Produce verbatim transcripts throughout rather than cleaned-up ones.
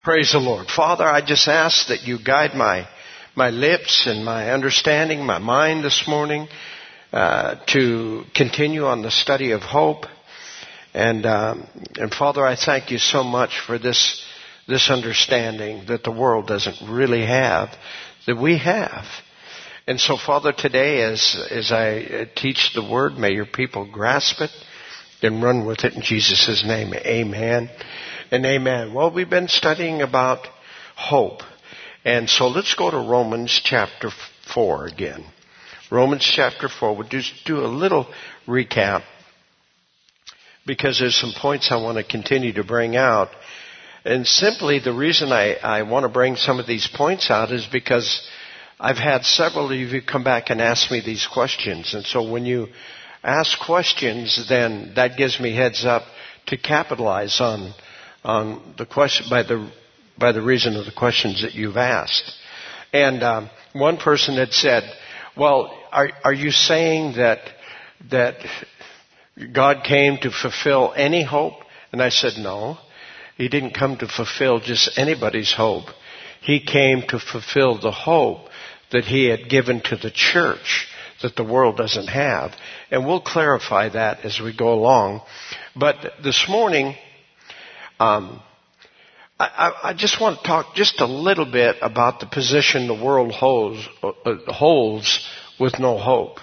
Praise the Lord. Father, I just ask that you guide my my lips and my understanding, my mind this morning, uh, to continue on the study of hope. And um, and Father, I thank you so much for this this understanding that the world doesn't really have, that we have. And so, Father, today as as I teach the word, may your people grasp it and run with it in Jesus' name. Amen. And amen. Well, we've been studying about hope. And so let's go to Romans chapter four again. Romans chapter four. We'll just do a little recap because there's some points I want to continue to bring out. And simply the reason I, I want to bring some of these points out is because I've had several of you come back and ask me these questions. And so when you ask questions, then that gives me heads up to capitalize on on the question by the by the reason of the questions that you've asked. And um, one person had said, "Well, are are you saying that that God came to fulfill any hope?" And I said, "No, He didn't come to fulfill just anybody's hope. He came to fulfill the hope that He had given to the church that the world doesn't have." And we'll clarify that as we go along. But this morning, Um, I, I just want to talk just a little bit about the position the world holds, uh, holds with no hope.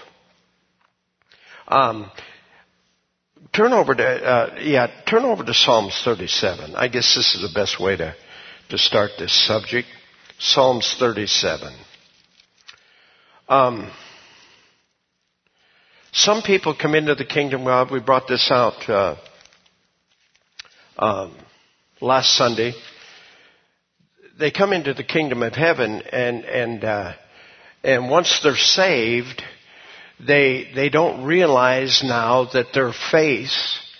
Um, turn over to uh, yeah, turn over to Psalms thirty-seven. I guess this is the best way to to start this subject. Psalms thirty-seven. Um, some people come into the kingdom of God. We brought this out Uh, Um, last Sunday. They come into the kingdom of heaven, and and uh, and once they're saved, they they don't realize now that their faith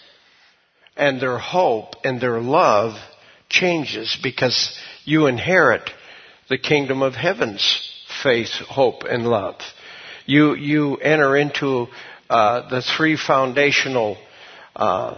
and their hope and their love changes, because you inherit the kingdom of heaven's faith, hope, and love. You you enter into uh, the three foundational Uh,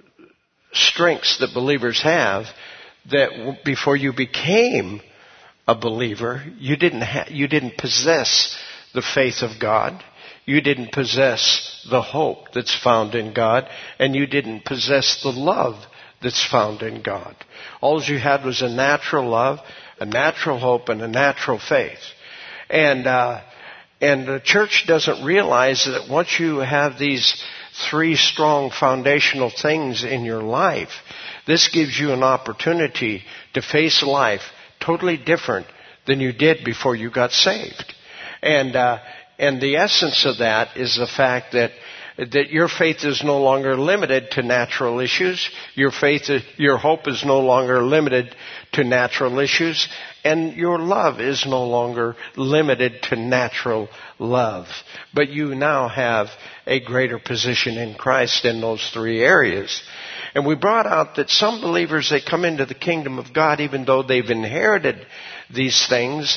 strengths that believers have, that before you became a believer, you didn't ha- you didn't possess the faith of God, you didn't possess the hope that's found in God, and you didn't possess the love that's found in God. All you had was a natural love, a natural hope, and a natural faith. And uh, and the church doesn't realize that once you have these three strong foundational things in your life, this gives you an opportunity to face life totally different than you did before you got saved. And uh, and the essence of that is the fact that that your faith is no longer limited to natural issues. Your faith, your hope is no longer limited to natural issues, and your love is no longer limited to natural love. But you now have a greater position in Christ in those three areas. And we brought out that some believers, they come into the kingdom of God, even though they've inherited these things,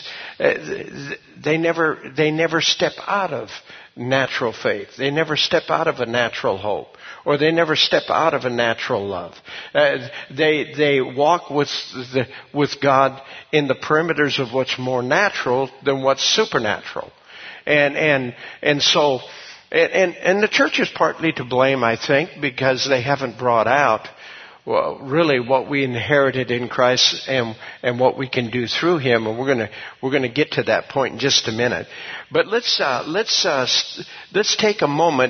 they never, they never step out of natural faith. They never step out of a natural hope, or they never step out of a natural love. Uh, they they walk with the, with God in the perimeters of what's more natural than what's supernatural, and and and so and and the church is partly to blame, I think, because they haven't brought out, well, really what we inherited in Christ and and what we can do through Him, and we're gonna we're gonna get to that point in just a minute. But let's uh, let's uh, let's take a moment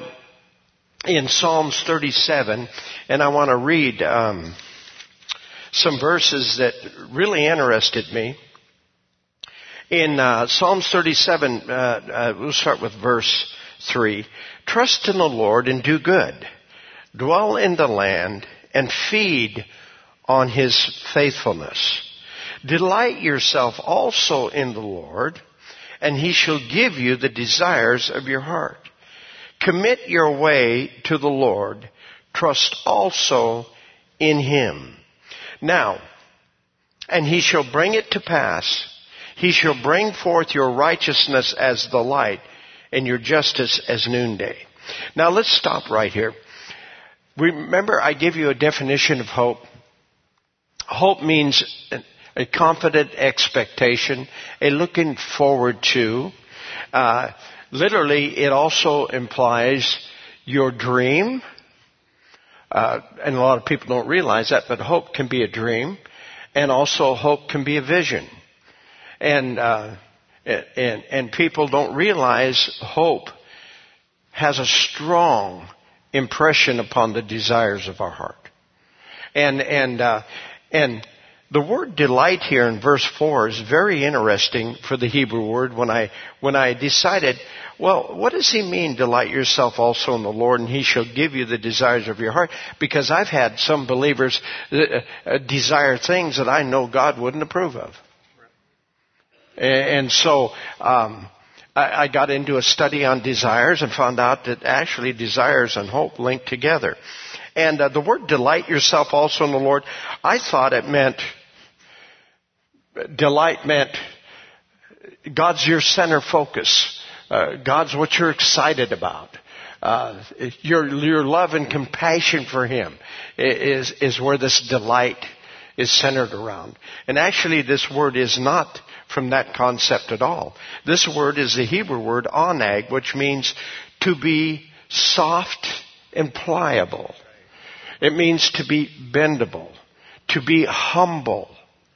in Psalms thirty-seven, and I want to read um, some verses that really interested me. In uh, Psalms thirty-seven, uh, uh, we'll start with verse three. Trust in the Lord and do good. Dwell in the land and feed on His faithfulness. Delight yourself also in the Lord, and He shall give you the desires of your heart. Commit your way to the Lord. Trust also in Him. Now, and He shall bring it to pass. He shall bring forth your righteousness as the light, and your justice as noonday. Now let's stop right here. Remember, I give you a definition of hope. Hope means a confident expectation, a looking forward to. Uh, literally, it also implies your dream. Uh, and a lot of people don't realize that, but hope can be a dream. And also hope can be a vision. And, uh, and, and people don't realize hope has a strong impression upon the desires of our heart. And, and, uh, and the word delight here in verse four is very interesting for the Hebrew word. When I, when I decided, well, what does he mean, delight yourself also in the Lord, and he shall give you the desires of your heart? Because I've had some believers uh, desire things that I know God wouldn't approve of. And so, um, I, I got into a study on desires and found out that actually desires and hope link together. And uh, the word delight yourself also in the Lord, I thought it meant, delight meant God's your center focus. Uh, God's what you're excited about. Uh, your, your love and compassion for Him is, is where this delight is centered around. And actually this word is not from that concept at all. This word is the Hebrew word onag, which means to be soft and pliable. It means to be bendable, to be humble,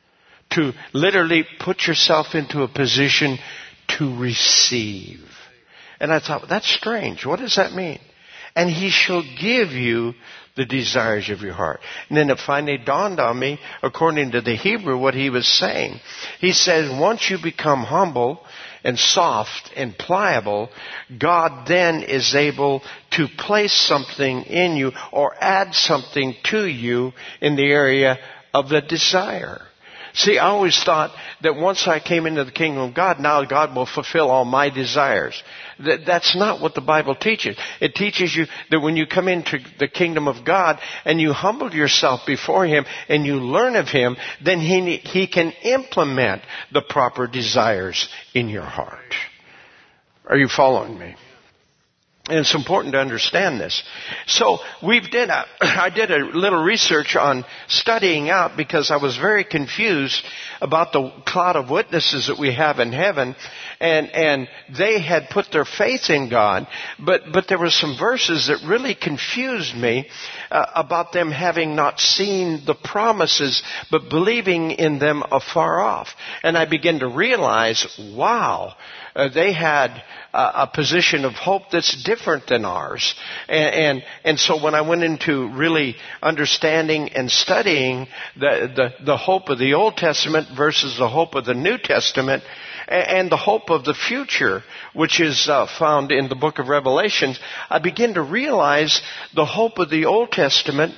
to literally put yourself into a position to receive. And I thought, that's strange. What does that mean? And he shall give you the desires of your heart. And then it finally dawned on me, according to the Hebrew, what he was saying. He says, once you become humble and soft and pliable, God then is able to place something in you or add something to you in the area of the desire. See, I always thought that once I came into the kingdom of God, now God will fulfill all my desires. That, that's not what the Bible teaches. It teaches you that when you come into the kingdom of God and you humble yourself before Him and you learn of Him, then He, he can implement the proper desires in your heart. Are you following me? And it's important to understand this. So we've did a, I did a little research on studying out because I was very confused about the cloud of witnesses that we have in heaven. And, and they had put their faith in God, but, but there were some verses that really confused me uh, about them having not seen the promises, but believing in them afar off. And I began to realize, wow, uh, they had uh, a position of hope that's different than ours. And, and, and so when I went into really understanding and studying the, the, the hope of the Old Testament versus the hope of the New Testament, and the hope of the future, which is uh, found in the book of Revelations, I begin to realize the hope of the Old Testament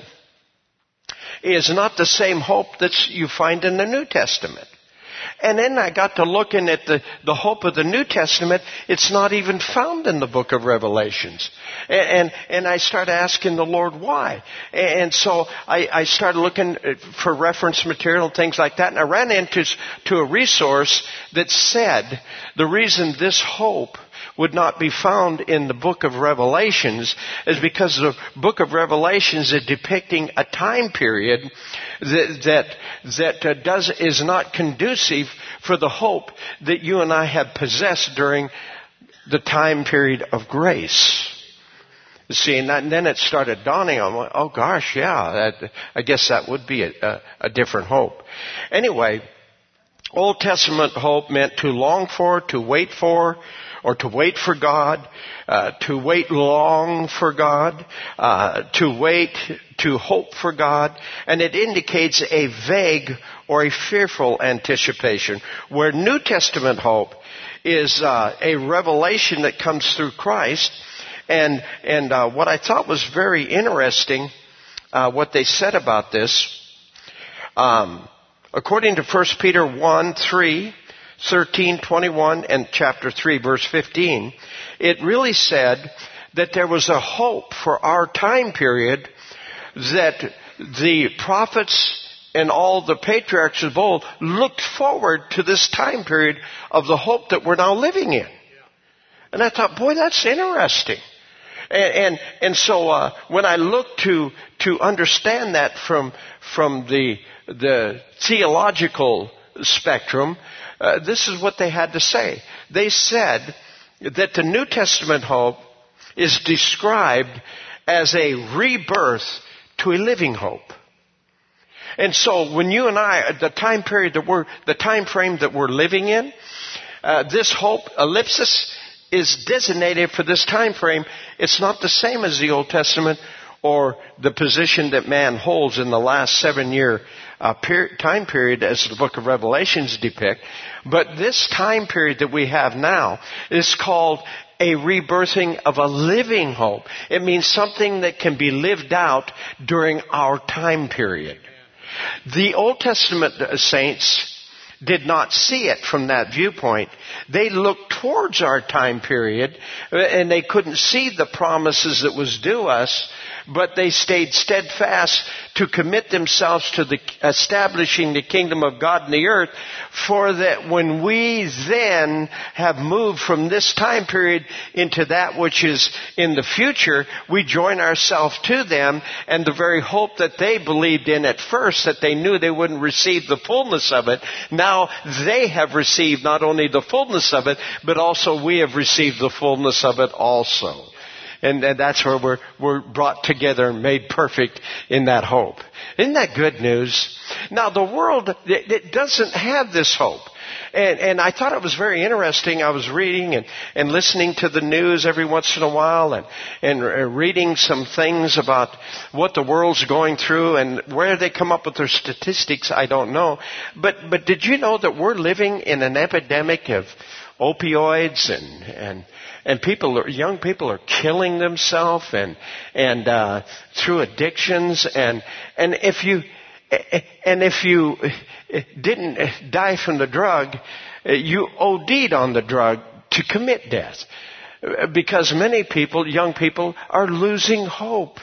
is not the same hope that you find in the New Testament. And then I got to looking at the, the hope of the New Testament. It's not even found in the book of Revelations. And, and, and I started asking the Lord why. And so I, I started looking for reference material and things like that. And I ran into to a resource that said the reason this hope would not be found in the book of Revelations is because the book of Revelations is depicting a time period that that, that uh, does is not conducive for the hope that you and I have possessed during the time period of grace. See, and, that, and then it started dawning on me, oh gosh, yeah, that, I guess that would be a, a, a different hope. Anyway, Old Testament hope meant to long for, to wait for, or to wait for God, uh, to wait long for God, uh, to wait, to hope for God. And it indicates a vague or a fearful anticipation, where New Testament hope is uh, a revelation that comes through Christ. And, and uh, what I thought was very interesting, uh, what they said about this, um, according to First Peter one, three, thirteen, twenty-one, and chapter three, verse fifteen, it really said that there was a hope for our time period, that the prophets and all the patriarchs of old looked forward to this time period of the hope that we're now living in. And I thought, boy, that's interesting. And, and, and so uh, when I looked to to understand that from, from the, the theological spectrum, uh, this is what they had to say. They said that the New Testament hope is described as a rebirth to a living hope. And so when you and I, the time period that we're, the time frame that we're living in, uh, this hope, ellipsis, is designated for this time frame. It's not the same as the Old Testament or the position that man holds in the last seven year uh, per- time period as the book of Revelations depict. But this time period that we have now is called a rebirthing of a living hope. It means something that can be lived out during our time period. The Old Testament saints did not see it from that viewpoint. They looked towards our time period and they couldn't see the promises that was due us, but they stayed steadfast to commit themselves to the establishing the kingdom of God in the earth, for that when we then have moved from this time period into that which is in the future, we join ourselves to them, and the very hope that they believed in at first, that they knew they wouldn't receive the fullness of it, now they have received not only the fullness of it, but also we have received the fullness of it also. And, and that's where we're, we're brought together and made perfect in that hope. Isn't that good news? Now, the world, it, it doesn't have this hope. And, and I thought it was very interesting. I was reading and, and listening to the news every once in a while and, and reading some things about what the world's going through, and where they come up with their statistics, I don't know. But, but did you know that we're living in an epidemic of opioids and, and And people, are, young people are killing themselves and, and, uh, through addictions. And, and if you, and if you didn't die from the drug, you O D'd on the drug to commit death. Because many people, young people, are losing hope.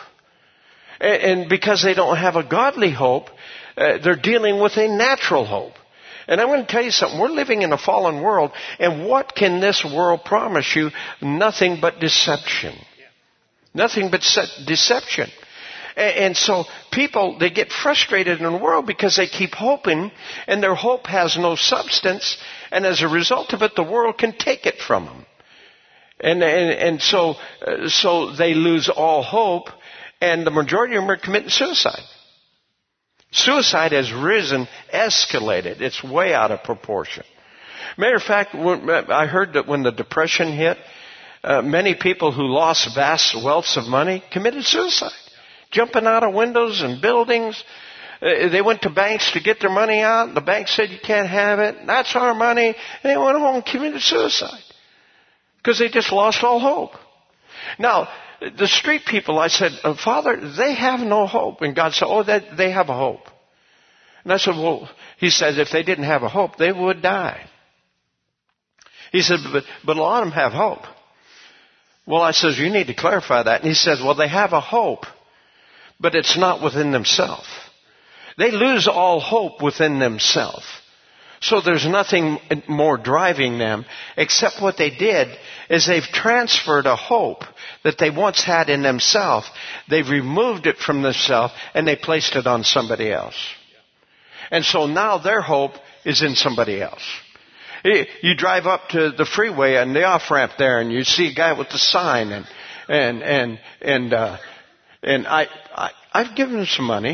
And because they don't have a godly hope, uh, they're dealing with a natural hope. And I'm going to tell you something. We're living in a fallen world. And what can this world promise you? Nothing but deception. Nothing but deception. And so people, they get frustrated in the world because they keep hoping, and their hope has no substance. And as a result of it, the world can take it from them. And, and, and so, uh, so they lose all hope, and the majority of them are committing suicide. Suicide has risen, escalated. It's way out of proportion. Matter of fact, I heard that when the Depression hit, uh, many people who lost vast wealths of money committed suicide. Jumping out of windows and buildings. Uh, they went to banks to get their money out. The bank said, you can't have it. That's our money. And they went home and committed suicide. Because they just lost all hope. Now, the street people, I said, Father, they have no hope. And God said, oh, they, they have a hope. And I said, well, he said, if they didn't have a hope, they would die. He said, but, but a lot of them have hope. Well, I said, you need to clarify that. And he says, well, they have a hope, but it's not within themselves. They lose all hope within themselves. So there's nothing more driving them except what they did is they've transferred a hope that they once had in themselves. They've removed it from themselves and they placed it on somebody else. And so now their hope is in somebody else. You drive up to the freeway and the off-ramp there and you see a guy with the sign and, and, and, and, uh, and I, I, I've given him some money.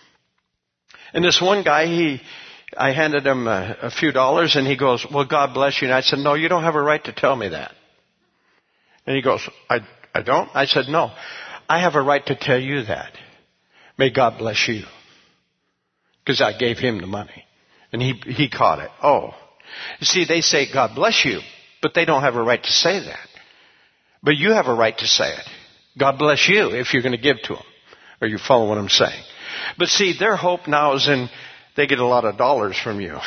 And this one guy, he, I handed him a, a few dollars and he goes, well, God bless you. And I said, no, you don't have a right to tell me that. And he goes, I, I don't? I said, no, I have a right to tell you that. May God bless you. Because I gave him the money. And he, he caught it. Oh. You see, they say, God bless you, but they don't have a right to say that. But you have a right to say it. God bless you if you're going to give to them. Or you follow what I'm saying. But see, their hope now is in, they get a lot of dollars from you.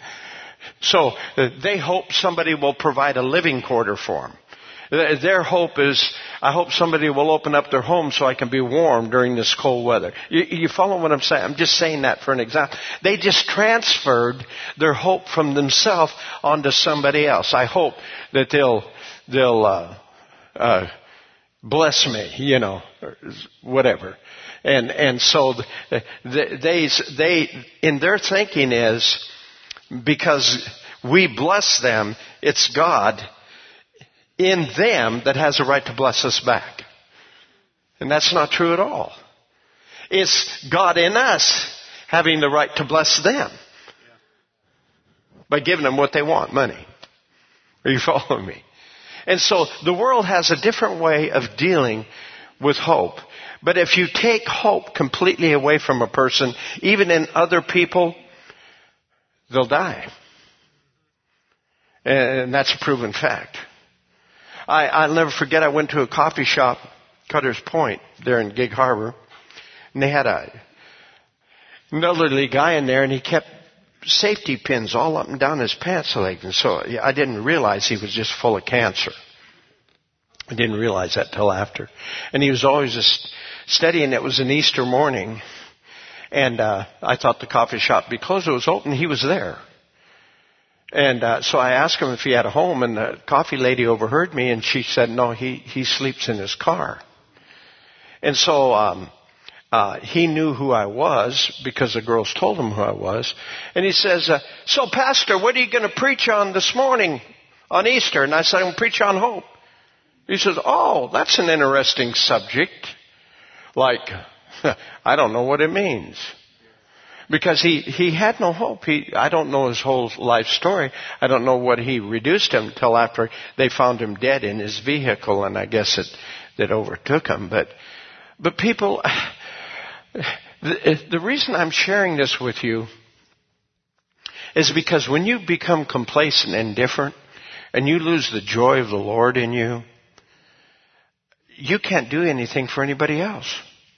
So uh, they hope somebody will provide a living quarter for them. Their hope is, I hope somebody will open up their home so I can be warm during this cold weather. You, you follow what I'm saying? I'm just saying that for an example. They just transferred their hope from themselves onto somebody else. I hope that they'll, they'll, uh, uh, bless me, you know, or whatever. And and so they, they, they in their thinking is because we bless them, it's God in them that has a right to bless us back. And that's not true at all. It's God in us having the right to bless them by giving them what they want, money. Are you following me? And so the world has a different way of dealing with hope. But if you take hope completely away from a person, even in other people, they'll die. And that's a proven fact. I, I'll never forget, I went to a coffee shop, Cutter's Point, there in Gig Harbor, and they had a, an elderly guy in there, and he kept safety pins all up and down his pants leg. And so I didn't realize he was just full of cancer. I didn't realize that till after. And he was always just studying. It was an Easter morning. And uh, I thought the coffee shop would be closed. It was open. He was there. And uh, so I asked him if he had a home. And the coffee lady overheard me. And she said, no, he, he sleeps in his car. And so um, uh, he knew who I was because the girls told him who I was. And he says, uh, so Pastor, what are you going to preach on this morning on Easter? And I said, I'm going to preach on hope. He says, oh, that's an interesting subject. Like, I don't know what it means. Because he, he had no hope. He, I don't know his whole life story. I don't know what he reduced him till after they found him dead in his vehicle, and I guess it, that overtook him. But, but people, the, the reason I'm sharing this with you is because when you become complacent and indifferent, and you lose the joy of the Lord in you, you can't do anything for anybody else.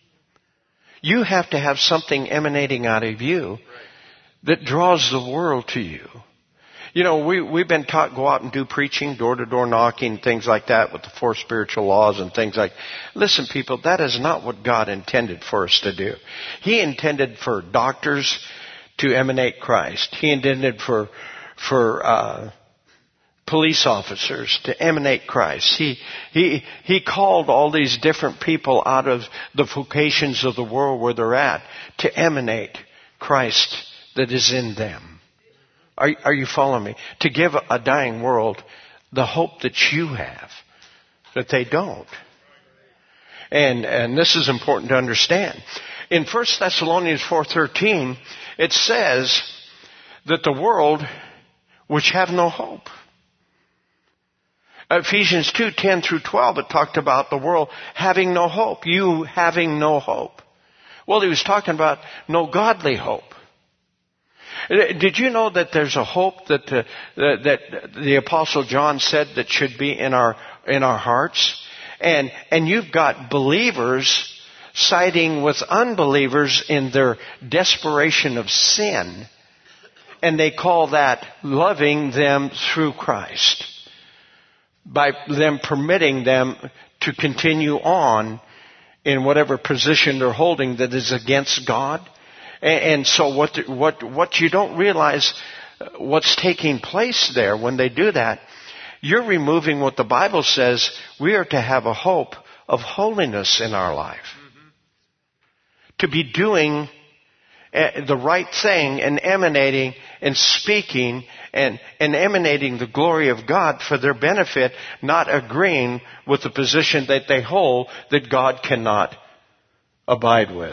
You have to have something emanating out of you that draws the world to you. You know, we, we've been taught go out and do preaching, door-to-door knocking, things like that with the four spiritual laws and things like that. Listen, people, that is not what God intended for us to do. He intended for doctors to emanate Christ. He intended for, for, uh, police officers to emanate Christ. He, he, he called all these different people out of the vocations of the world where they're at to emanate Christ that is in them. Are, are you following me? To give a dying world the hope that you have, that they don't. And, and this is important to understand. In First Thessalonians four thirteen, it says that the world which have no hope. Ephesians two ten through twelve, it talked about the world having no hope. You having no hope. Well, he was talking about no godly hope. Did you know that there's a hope that uh, that the Apostle John said that should be in our in our hearts? And and you've got believers siding with unbelievers in their desperation of sin, and they call that loving them through Christ, by them permitting them to continue on in whatever position they're holding that is against God. And, and so what what what you don't realize what's taking place there when they do that, you're removing what the Bible says we are to have a hope of holiness in our life. Mm-hmm. To be doing the right thing and emanating and speaking and, and emanating the glory of God for their benefit, not agreeing with the position that they hold that God cannot abide with.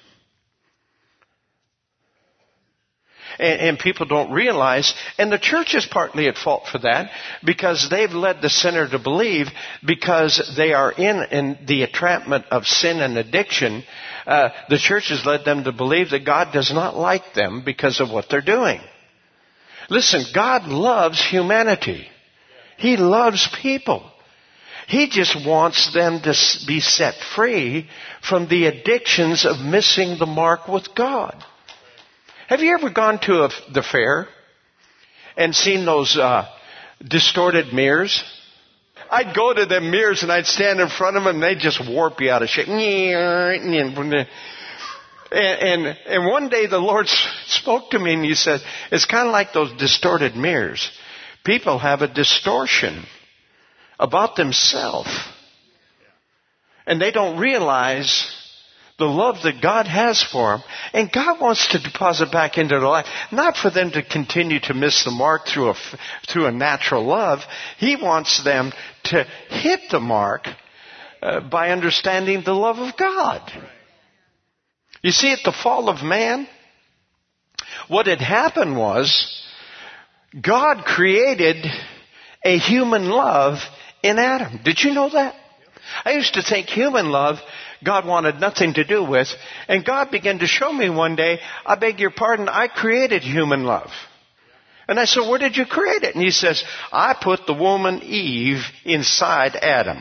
And, and people don't realize, and the church is partly at fault for that, because they've led the sinner to believe, because they are in, in the entrapment of sin and addiction, uh, the church has led them to believe that God does not like them because of what they're doing. Listen, God loves humanity. He loves people. He just wants them to be set free from the addictions of missing the mark with God. Have you ever gone to a, the fair and seen those uh, distorted mirrors? I'd go to them mirrors and I'd stand in front of them and they'd just warp you out of shape. And, and, and one day the Lord spoke to me and He said, it's kind of like those distorted mirrors. People have a distortion about themselves. And they don't realize the love that God has for them. And God wants to deposit back into their life, not for them to continue to miss the mark through a, through a natural love. He wants them to hit the mark uh, by understanding the love of God. You see, at the fall of man, what had happened was God created a human love in Adam. Did you know that? I used to think human love God wanted nothing to do with. And God began to show me one day, I beg your pardon, I created human love. And I said, where did you create it? And he says, I put the woman Eve inside Adam.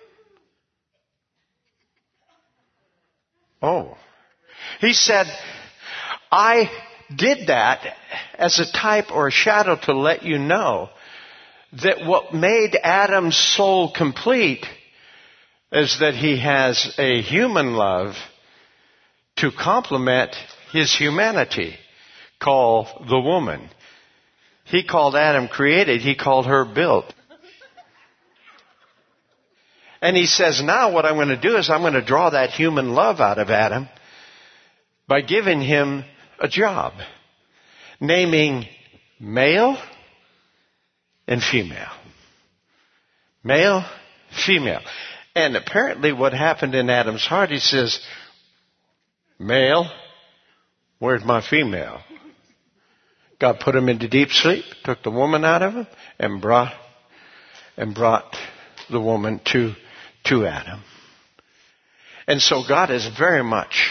Oh. He said, I did that as a type or a shadow to let you know that what made Adam's soul complete is that he has a human love to complement his humanity, called the woman. He called Adam created, he called her built. And he says, now what I'm going to do is I'm going to draw that human love out of Adam by giving him a job, naming male and female. Male, female. And apparently what happened in Adam's heart, he says, male, where's my female? God put him into deep sleep, took the woman out of him, and brought and brought the woman to, to Adam. And so God is very much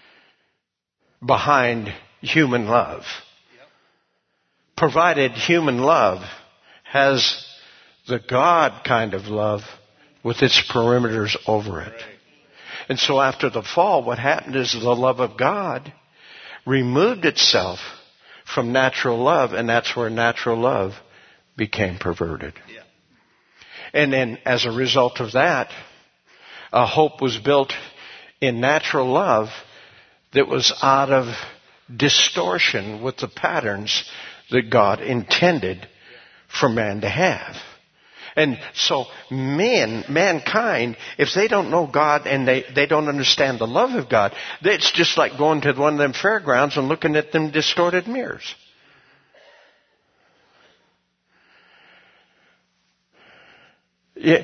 behind human love. Provided human love has the God kind of love with its perimeters over it. And so after the fall, what happened is the love of God removed itself from natural love, and that's where natural love became perverted. Yeah. And then as a result of that, a hope was built in natural love that was out of distortion with the patterns that God intended for man to have. And so men, mankind, if they don't know God and they, they don't understand the love of God, it's just like going to one of them fairgrounds and looking at them distorted mirrors. Yeah.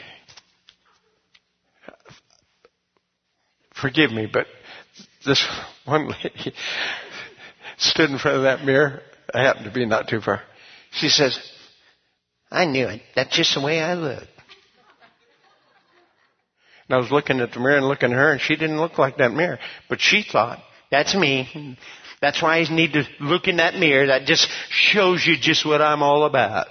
Forgive me, but this one lady stood in front of that mirror. I happened to be not too far. She says, I knew it. That's just the way I look. And I was looking at the mirror and looking at her, and she didn't look like that mirror. But she thought, that's me. That's why I need to look in that mirror. That just shows you just what I'm all about.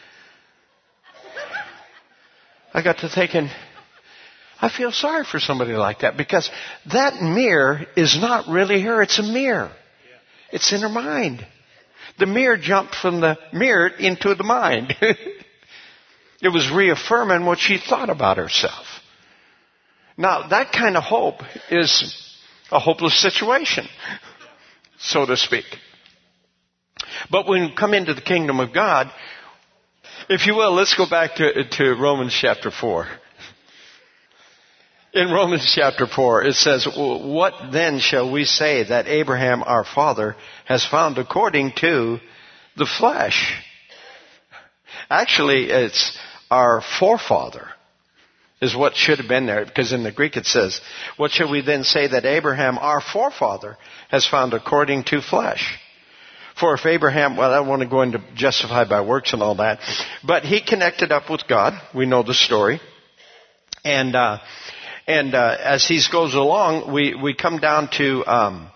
I got to thinking, I feel sorry for somebody like that, because that mirror is not really her. It's a mirror. It's in her mind. The mirror jumped from the mirror into the mind. It was reaffirming what she thought about herself. Now, that kind of hope is a hopeless situation, so to speak. But when we come into the kingdom of God, if you will, let's go back to, to Romans chapter four. In Romans chapter four, it says, what then shall we say that Abraham our father has found according to the flesh? Actually, it's our forefather is what should have been there, because in the Greek it says, what shall we then say that Abraham our forefather has found according to flesh? For if Abraham, well, I don't want to go into justified by works and all that, but he connected up with God. We know the story. And, uh, And uh, as he goes along, we, we come down to um,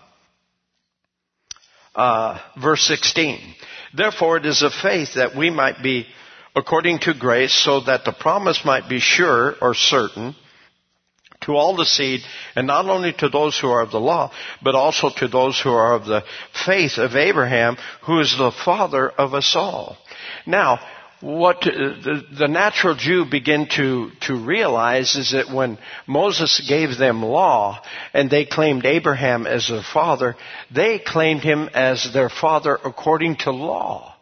uh, verse sixteen. Therefore it is of faith that we might be according to grace, so that the promise might be sure or certain to all the seed, and not only to those who are of the law, but also to those who are of the faith of Abraham, who is the father of us all. Now, what the, the natural Jew began to, to realize is that when Moses gave them law and they claimed Abraham as their father, they claimed him as their father according to law.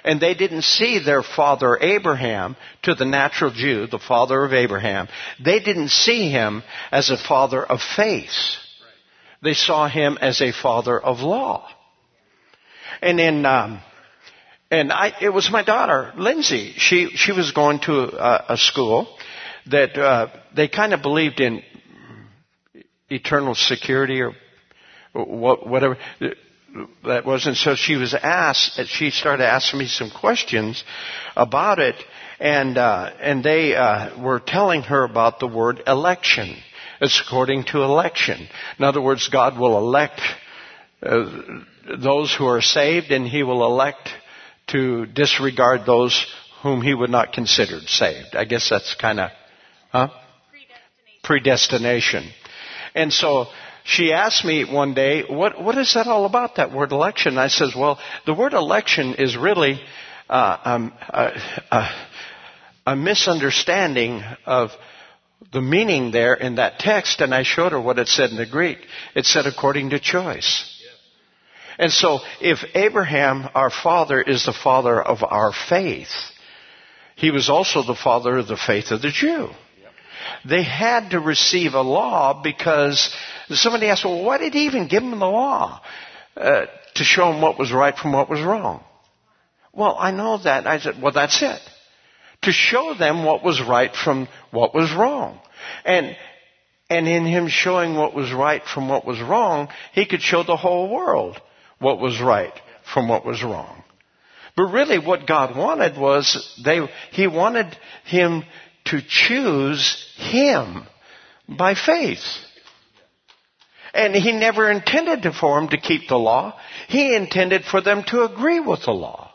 And they didn't see their father Abraham, to the natural Jew, the father of Abraham. They didn't see him as a father of faith. They saw him as a father of law. And in, um, and I, it was my daughter, Lindsay. She, she was going to a, a school that, uh, they kind of believed in eternal security or what, whatever. That wasn't, so she was asked, she started asking me some questions about it, and, uh, and they, uh, were telling her about the word election. It's according to election. In other words, God will elect, uh, those who are saved, and He will elect to disregard those whom He would not consider saved. I guess that's kind of, huh? Predestination. Predestination. And so, she asked me one day, what, what is that all about, that word election? I says, well, the word election is really uh, um, a, a, a misunderstanding of the meaning there in that text. And I showed her what it said in the Greek. It said according to choice. Yeah. And so if Abraham, our father, is the father of our faith, he was also the father of the faith of the Jew. They had to receive a law because somebody asked, well, why did He even give them the law? Uh, to show them what was right from what was wrong. Well, I know that. I said, well, that's it. To show them what was right from what was wrong. And, and in Him showing what was right from what was wrong, He could show the whole world what was right from what was wrong. But really what God wanted was, they, He wanted him to choose Him by faith. And He never intended for them to keep the law. He intended for them to agree with the law.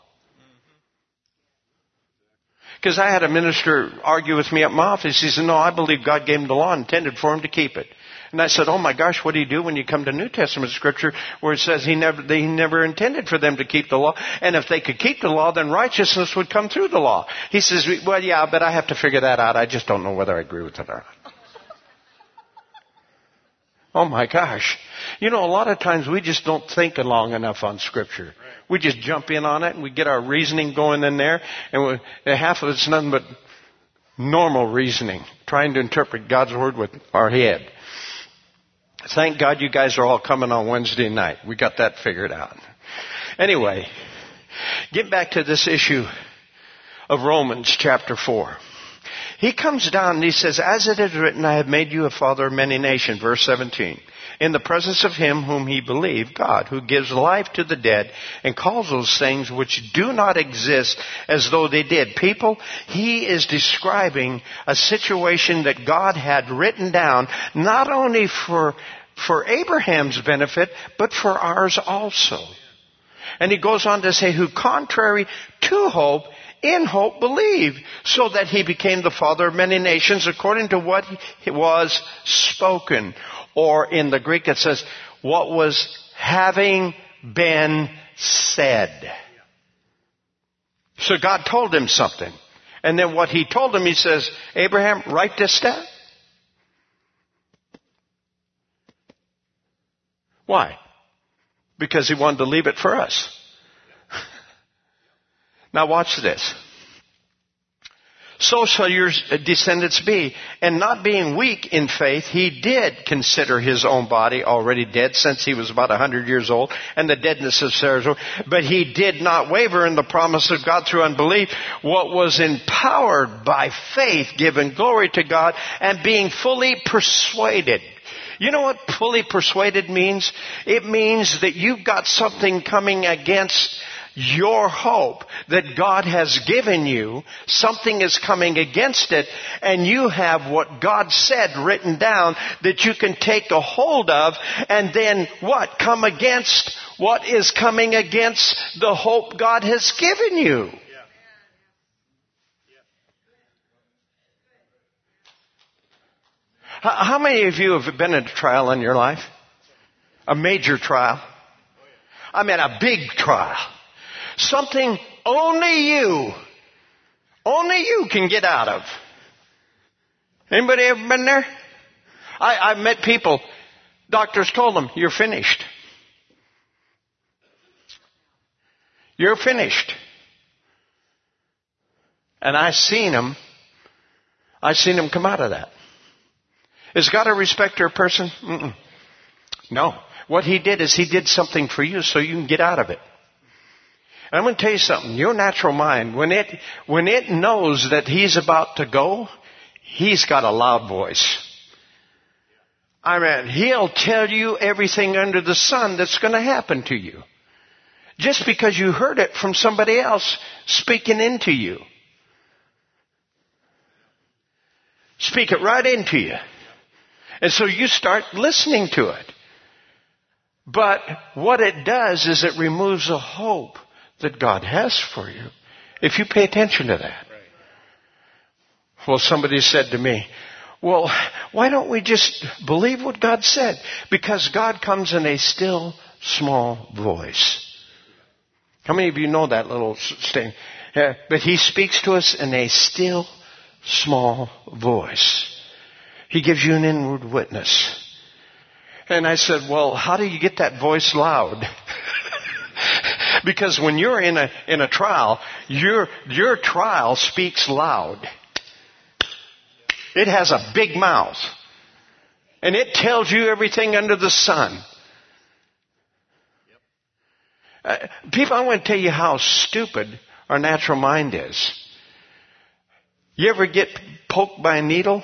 Because I had a minister argue with me at my office. He said, no, I believe God gave him the law and intended for him to keep it. And I said, oh my gosh, what do you do when you come to New Testament Scripture where it says he never, they, he never intended for them to keep the law? And if they could keep the law, then righteousness would come through the law. He says, well, yeah, but I have to figure that out. I just don't know whether I agree with it or not. Oh my gosh. You know, a lot of times we just don't think long enough on Scripture. We just jump in on it and we get our reasoning going in there. And we, half of it's nothing but normal reasoning, trying to interpret God's Word with our head. Thank God you guys are all coming on Wednesday night. We got that figured out. Anyway, get back to this issue of Romans chapter four. He comes down and he says, as it is written, I have made you a father of many nations. Verse seventeen. In the presence of Him whom he believed, God, who gives life to the dead and calls those things which do not exist as though they did. People, he is describing a situation that God had written down, not only for, for Abraham's benefit, but for ours also. And he goes on to say, who contrary to hope, in hope believed, so that he became the father of many nations according to what was spoken. Or in the Greek it says, what was having been said. So God told him something. And then what He told him, He says, Abraham, write this down. Why? Because He wanted to leave it for us. Now watch this. So shall your descendants be. And not being weak in faith, he did consider his own body already dead since he was about a hundred years old, and the deadness of Sarah's. But he did not waver in the promise of God through unbelief, what was empowered by faith, giving glory to God, and being fully persuaded. You know what fully persuaded means? It means that you've got something coming against your hope that God has given you. Something is coming against it, and you have what God said written down that you can take a hold of, and then what? Come against what is coming against the hope God has given you. How many of you have been in a trial in your life? A major trial? I mean a big trial. Something only you, only you can get out of. Anybody ever been there? I, I've met people, doctors told them, you're finished. You're finished. And I seen him. I seen him come out of that. Is God a respecter of person? Mm-mm. No. What he did is he did something for you so you can get out of it. And I'm going to tell you something. Your natural mind, when it, when it knows that he's about to go, he's got a loud voice. I mean, he'll tell you everything under the sun that's going to happen to you. Just because you heard it from somebody else speaking into you. Speak it right into you. And so you start listening to it. But what it does is it removes a hope that God has for you. If you pay attention to that. Well, somebody said to me, well, why don't we just believe what God said? Because God comes in a still, small voice. How many of you know that little thing? Yeah, but he speaks to us in a still, small voice. He gives you an inward witness. And I said, well, how do you get that voice loud? Because when you're in a in a trial, your your trial speaks loud. It has a big mouth. And it tells you everything under the sun. Uh, people, I want to tell you how stupid our natural mind is. You ever get poked by a needle?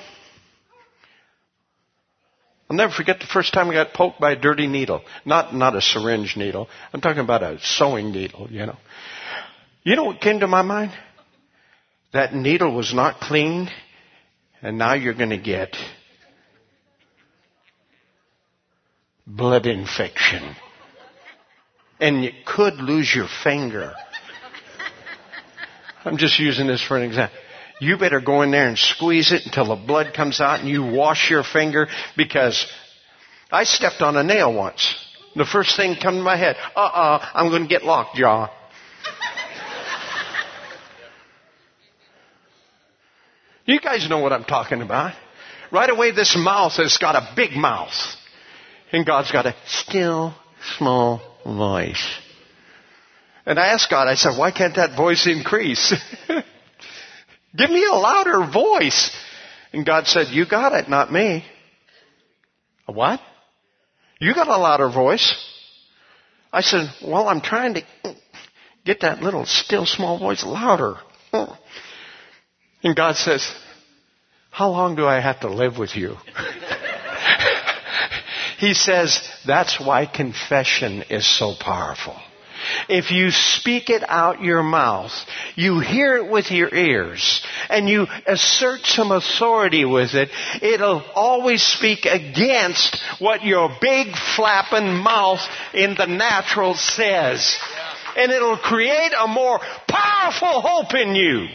I'll never forget the first time I got poked by a dirty needle. Not, not a syringe needle. I'm talking about a sewing needle, you know. You know what came to my mind? That needle was not cleaned, and now you're going to get blood infection. And you could lose your finger. I'm just using this for an example. You better go in there and squeeze it until the blood comes out and you wash your finger, because I stepped on a nail once. The first thing come to my head, uh-uh, I'm going to get lockjaw. You guys know what I'm talking about. Right away, this mouth has got a big mouth. And God's got a still, small voice. And I asked God, I said, why can't that voice increase? Give me a louder voice. And God said, you got it, not me. A what? You got a louder voice. I said, well, I'm trying to get that little still small voice louder. And God says, how long do I have to live with you? He says, that's why confession is so powerful. If you speak it out your mouth, you hear it with your ears, and you assert some authority with it, it'll always speak against what your big flapping mouth in the natural says. And it'll create a more powerful hope in you.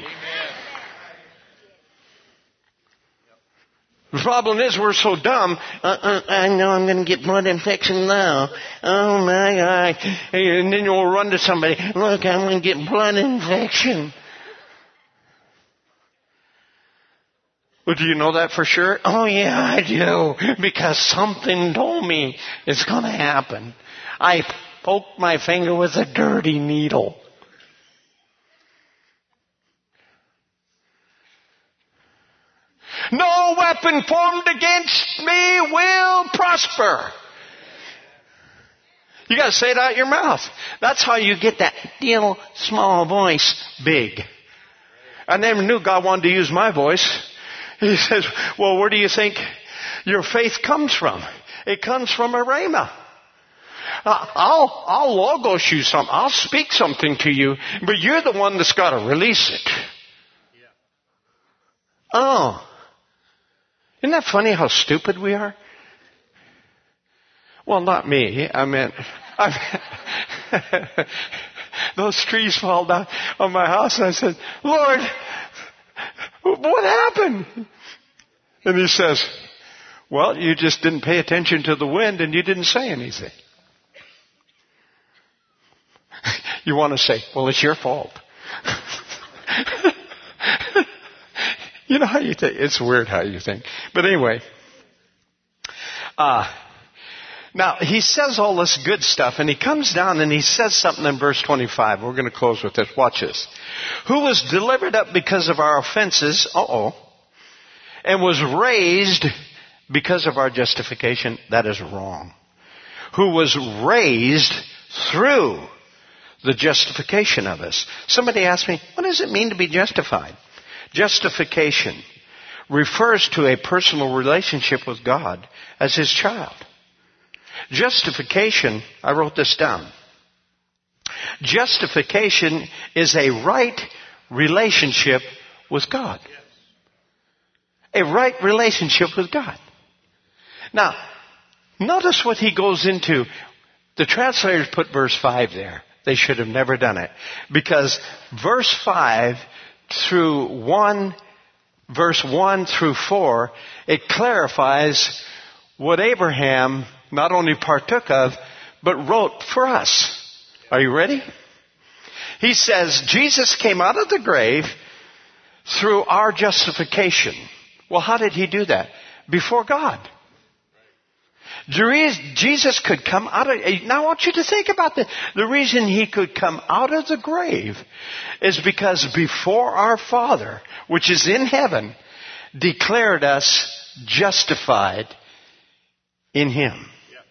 The problem is we're so dumb. Uh, uh, I know I'm going to get blood infection now. Oh my God. And then you'll run to somebody. Look, I'm going to get blood infection. Well, do you know that for sure? Oh yeah, I do. Because something told me it's going to happen. I poked my finger with a dirty needle. No weapon formed against me will prosper. You got to say it out your mouth. That's how you get that little small voice big. I never knew God wanted to use my voice. He says, well, where do you think your faith comes from? It comes from a rhema. I'll, I'll logos you something. I'll speak something to you, but you're the one that's got to release it. Oh. Isn't that funny how stupid we are? Well, not me. I meant, I meant those trees fall down on my house, and I said, Lord, what happened? And he says, well, you just didn't pay attention to the wind and you didn't say anything. You want to say, well, it's your fault. You know how you think. It's weird how you think. But anyway, uh, Now, he says all this good stuff, and he comes down and he says something in verse twenty-five. We're going to close with this. Watch this. Who was delivered up because of our offenses, uh-oh, and was raised because of our justification. That is wrong. Who was raised through the justification of us. Somebody asked me, what does it mean to be justified? Justification refers to a personal relationship with God as His child. Justification, I wrote this down. Justification is a right relationship with God. A right relationship with God. Now, notice what he goes into. The translators put verse five there. They should have never done it. Because verse five through one, verse one through four, it clarifies what Abraham not only partook of, but wrote for us. Are you ready? He says, Jesus came out of the grave through our justification. Well, how did he do that? Before God. Jesus could come out of... Now I want you to think about this. The reason he could come out of the grave is because before our Father, which is in heaven, declared us justified in him.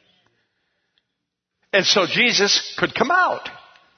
And so Jesus could come out.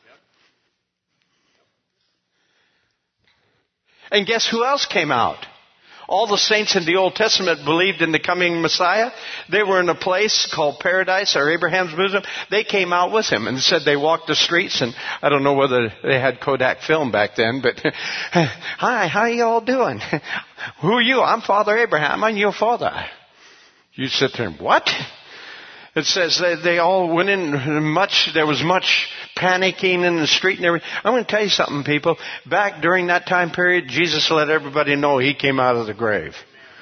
And guess who else came out? All the saints in the Old Testament believed in the coming Messiah. They were in a place called paradise or Abraham's bosom. They came out with him and said they walked the streets. And I don't know whether they had Kodak film back then, but hi, how you all doing? Who are you? I'm Father Abraham. I'm your father. You sit there and what? It says they, they all went in much, there was much panicking in the street and everything. I'm going to tell you something, people. Back during that time period, Jesus let everybody know he came out of the grave.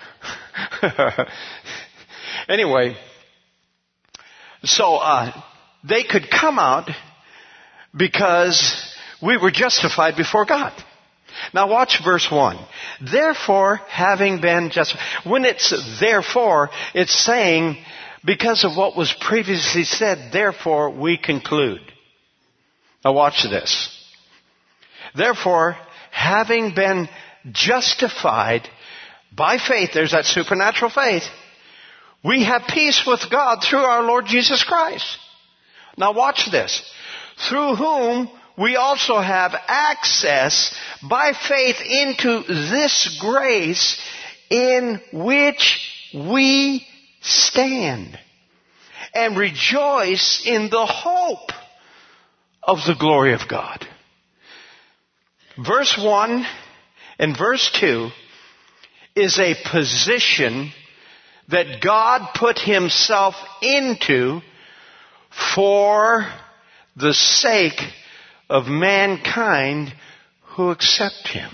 Anyway, so uh, they could come out because we were justified before God. Now watch verse one. Therefore, having been justified. When it's therefore, it's saying... because of what was previously said, therefore we conclude. Now watch this. Therefore, having been justified by faith, there's that supernatural faith, we have peace with God through our Lord Jesus Christ. Now watch this. Through whom we also have access by faith into this grace in which we stand and rejoice in the hope of the glory of God. Verse one and verse two is a position that God put himself into for the sake of mankind who accept him.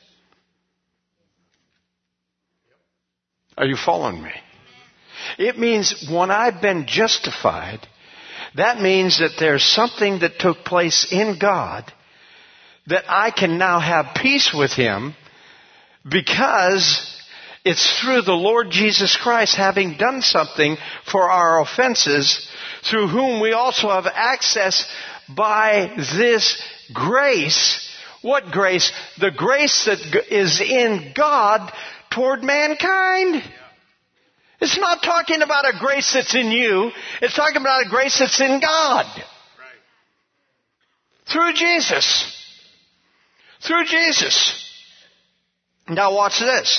Are you following me? It means when I've been justified, that means that there's something that took place in God that I can now have peace with him because it's through the Lord Jesus Christ having done something for our offenses, through whom we also have access by this grace. What grace? The grace that is in God toward mankind. It's not talking about a grace that's in you. It's talking about a grace that's in God. Right. Through Jesus. Through Jesus. Now watch this.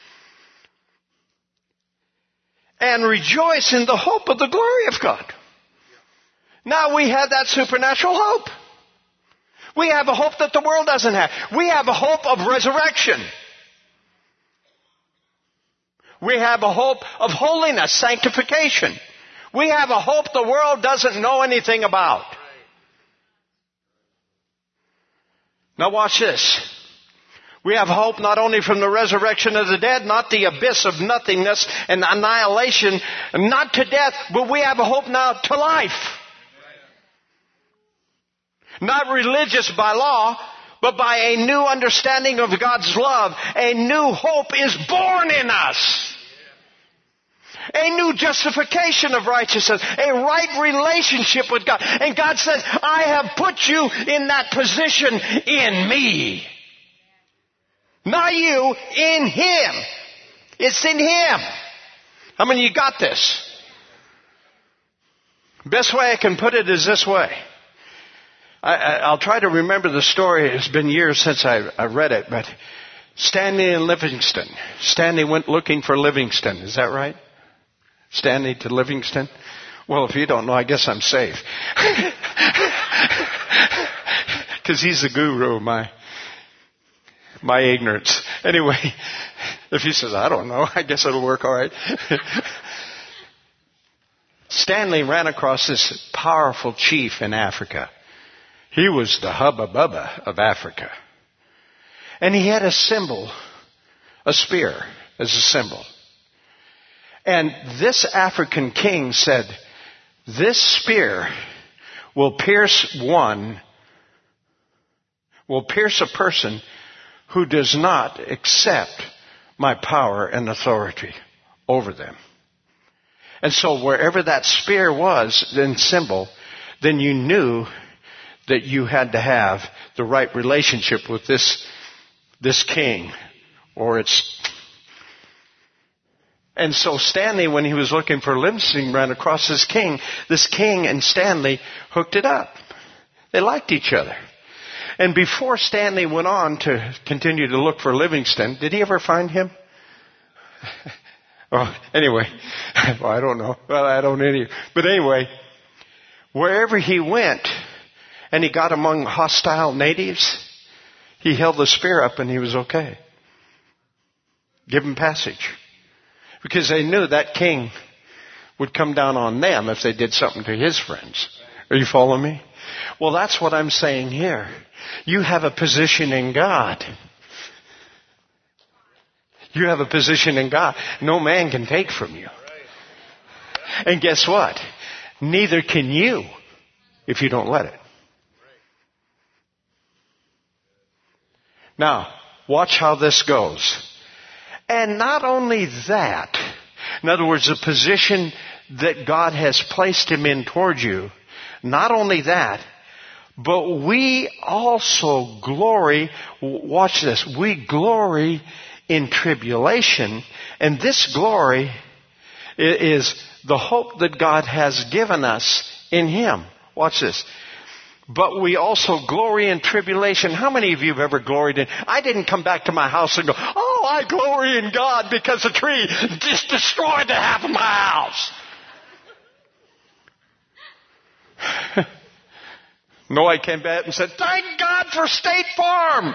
And rejoice in the hope of the glory of God. Now we have that supernatural hope. We have a hope that the world doesn't have. We have a hope of resurrection. We have a hope of holiness, sanctification. We have a hope the world doesn't know anything about. Now watch this. We have hope not only from the resurrection of the dead, not the abyss of nothingness and annihilation, not to death, but we have a hope now to life. Not religious by law, but by a new understanding of God's love. A new hope is born in us. A new justification of righteousness. A right relationship with God. And God says, I have put you in that position in me. Not you, in Him. It's in Him. How many of you got this? Best way I can put it is this way. I, I, I'll try to remember the story. It's been years since I, I read it, but Stanley and Livingston. Stanley went looking for Livingston. Is that right? Stanley to Livingston? Well, if you don't know, I guess I'm safe. Because he's the guru of my, my ignorance. Anyway, if he says, I don't know, I guess it'll work all right. Stanley ran across this powerful chief in Africa. He was the hubba bubba of Africa. And he had a symbol, a spear as a symbol. And this African king said, this spear will pierce one, will pierce a person who does not accept my power and authority over them. And so wherever that spear was in symbol, then you knew that you had to have the right relationship with this, this king, or it's... And so Stanley, when he was looking for Livingston, ran across this king. This king and Stanley hooked it up. They liked each other. And before Stanley went on to continue to look for Livingston, did he ever find him? Well, anyway, well, I don't know. Well, I don't any. But anyway, wherever he went, and he got among hostile natives, he held the spear up and he was okay. Give him passage. Because they knew that king would come down on them if they did something to his friends. Are you following me? Well, that's what I'm saying here. You have a position in God. You have a position in God no man can take from you. And guess what? Neither can you if you don't let it. Now, watch how this goes. And not only that, in other words, the position that God has placed him in toward you, not only that, but we also glory, watch this, we glory in tribulation, and this glory is the hope that God has given us in Him. Watch this. But we also glory in tribulation. How many of you have ever gloried in? I didn't come back to my house and go, oh, I glory in God because a tree just destroyed the half of my house. No, I came back and said, thank God for State Farm.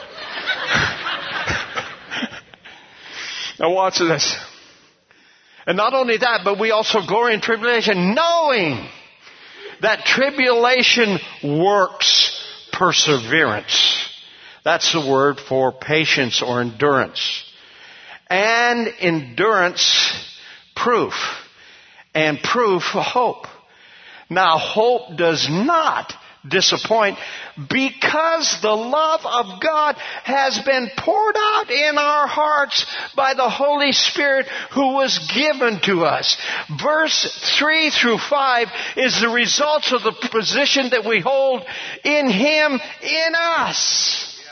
Now watch this. And not only that, but we also glory in tribulation, knowing that tribulation works perseverance. That's the word for patience or endurance. And endurance, proof. And proof, hope. Now, hope does not disappoint because the love of God has been poured out in our hearts by the Holy Spirit who was given to us. Verse three through five is the result of the position that we hold in Him in us.